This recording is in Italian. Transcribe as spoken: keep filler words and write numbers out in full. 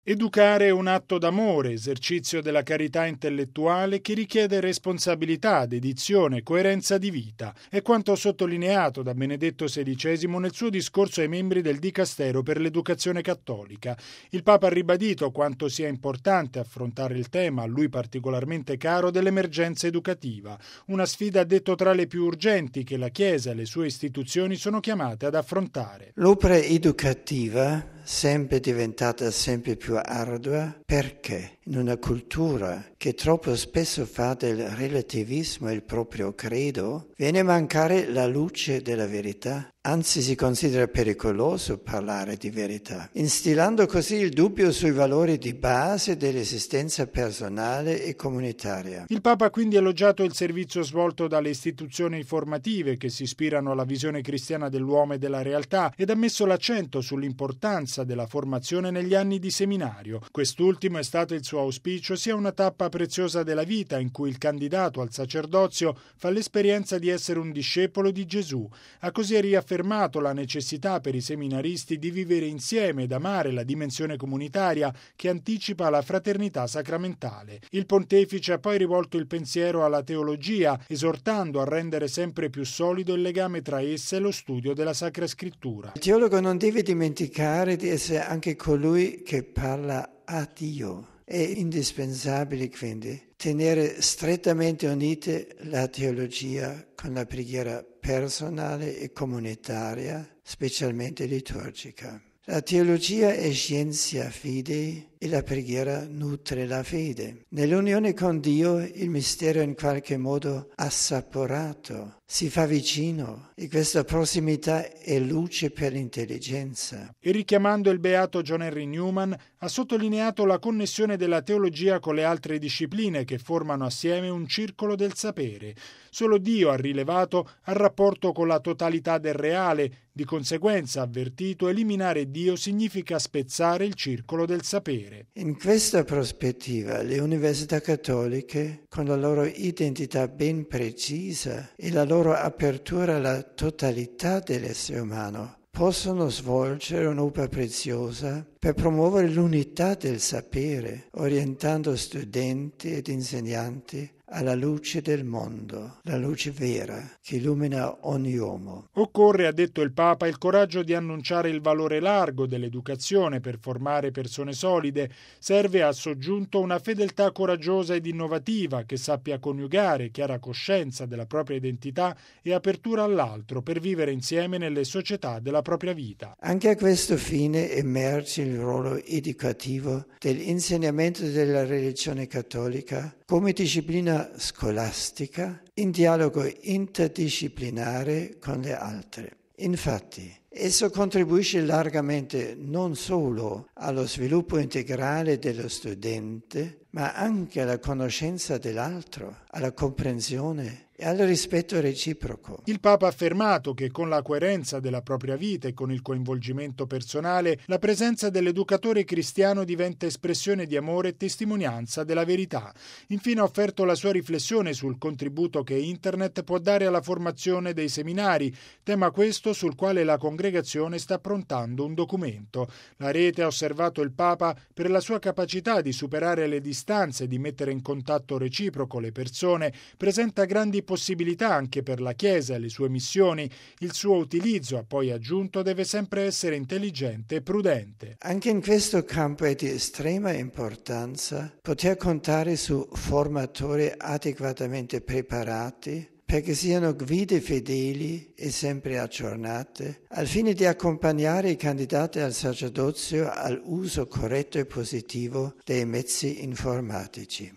Educare è un atto d'amore, esercizio della carità intellettuale che richiede responsabilità, dedizione, coerenza di vita. È quanto sottolineato da Benedetto sedicesimo nel suo discorso ai membri del Dicastero per l'Educazione Cattolica. Il Papa ha ribadito quanto sia importante affrontare il tema, a lui particolarmente caro, dell'emergenza educativa. Una sfida, ha detto, tra le più urgenti che la Chiesa e le sue istituzioni sono chiamate ad affrontare. L'opera educativa sempre diventata sempre più ardua perché in una cultura che troppo spesso fa del relativismo il proprio credo, viene a mancare la luce della verità. Anzi, si considera pericoloso parlare di verità, instillando così il dubbio sui valori di base dell'esistenza personale e comunitaria. Il Papa ha quindi elogiato il servizio svolto dalle istituzioni formative che si ispirano alla visione cristiana dell'uomo e della realtà ed ha messo l'accento sull'importanza della formazione negli anni di seminario. Quest'ultimo, è stato il suo auspicio, sia una tappa preziosa della vita in cui il candidato al sacerdozio fa l'esperienza di essere un discepolo di Gesù. Ha così riaffermato la necessità per i seminaristi di vivere insieme ed amare la dimensione comunitaria che anticipa la fraternità sacramentale. Il pontefice ha poi rivolto il pensiero alla teologia, esortando a rendere sempre più solido il legame tra essa e lo studio della Sacra Scrittura. Il teologo non deve dimenticare di essere anche colui che parla a Dio. È indispensabile quindi tenere strettamente unite la teologia con la preghiera personale e comunitaria, specialmente liturgica. La teologia è scientia fidei e la preghiera nutre la fede. Nell'unione con Dio il mistero è in qualche modo assaporato, si fa vicino e questa prossimità è luce per l'intelligenza. E richiamando il beato John Henry Newman, ha sottolineato la connessione della teologia con le altre discipline che formano assieme un circolo del sapere. Solo Dio, ha rilevato, ha rapporto con la totalità del reale. Di conseguenza, ha avvertito, eliminare Dio significa spezzare il circolo del sapere. In questa prospettiva, le università cattoliche, con la loro identità ben precisa e la loro apertura alla totalità dell'essere umano, possono svolgere un'opera preziosa per promuovere l'unità del sapere, orientando studenti ed insegnanti alla luce del mondo, la luce vera che illumina ogni uomo. Occorre, ha detto il Papa, il coraggio di annunciare il valore largo dell'educazione per formare persone solide. Serve, ha soggiunto, una fedeltà coraggiosa ed innovativa che sappia coniugare chiara coscienza della propria identità e apertura all'altro per vivere insieme nelle società della propria vita. Anche a questo fine emerge il ruolo educativo dell'insegnamento della religione cattolica come disciplina scolastica in dialogo interdisciplinare con le altre. Infatti, esso contribuisce largamente non solo allo sviluppo integrale dello studente, ma anche alla conoscenza dell'altro, alla comprensione e al rispetto reciproco. Il Papa ha affermato che con la coerenza della propria vita e con il coinvolgimento personale, la presenza dell'educatore cristiano diventa espressione di amore e testimonianza della verità. Infine ha offerto la sua riflessione sul contributo che Internet può dare alla formazione dei seminari, tema questo sul quale la congregazione sta approntando un documento. La rete, ha osservato il Papa, per la sua capacità di superare le distanze e di mettere in contatto reciproco le persone, presenta grandi possibilità anche per la Chiesa e le sue missioni. Il suo utilizzo, ha poi aggiunto, deve sempre essere intelligente e prudente. Anche in questo campo è di estrema importanza poter contare su formatori adeguatamente preparati perché siano guide fedeli e sempre aggiornate, al fine di accompagnare i candidati al sacerdozio all'uso corretto e positivo dei mezzi informatici.